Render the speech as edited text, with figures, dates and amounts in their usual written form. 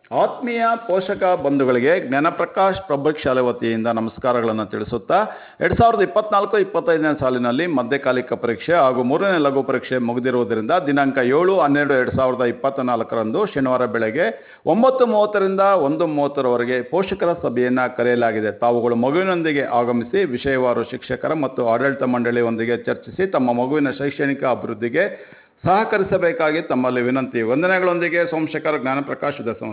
ಆತ್ಮೀಯ ಪೋಷಕ ಬಂಧುಗಳಿಗೆ ಜ್ಞಾನಪ್ರಕಾಶ್ ಪಬ್ಲಿಕ್ ಶಾಲೆ ವತಿಯಿಂದ ನಮಸ್ಕಾರಗಳನ್ನು ತಿಳಿಸುತ್ತಾ 2024-25ನೇ ಸಾಲಿನಲ್ಲಿ ಮಧ್ಯಕಾಲಿಕ ಪರೀಕ್ಷೆ ಹಾಗೂ 3ನೇ ಲಘು ಪರೀಕ್ಷೆ ಮುಗಿದಿರುವುದರಿಂದ ದಿನಾಂಕ 7-12-2024ರಂದು ಶನಿವಾರ ಬೆಳಗ್ಗೆ 9:30ರಿಂದ 1:30ರವರೆಗೆ ಪೋಷಕರ ಸಭೆಯನ್ನು ಕರೆಯಲಾಗಿದೆ. ತಾವುಗಳು ಮಗುವಿನೊಂದಿಗೆ ಆಗಮಿಸಿ ವಿಷಯವಾರು ಶಿಕ್ಷಕರ ಮತ್ತು ಆಡಳಿತ ಮಂಡಳಿಯೊಂದಿಗೆ ಚರ್ಚಿಸಿ ತಮ್ಮ ಮಗುವಿನ ಶೈಕ್ಷಣಿಕ ಅಭಿವೃದ್ಧಿಗೆ ಸಹಕರಿಸಬೇಕಾಗಿ ತಮ್ಮಲ್ಲಿ ವಿನಂತಿ. ವಂದನೆಗಳೊಂದಿಗೆ ಸೋಮಶೇಖರ್ ಜ್ಞಾನಪ್ರಕಾಶ್ ವಿದ್ಯಾಸಂಸ್ಥೆ.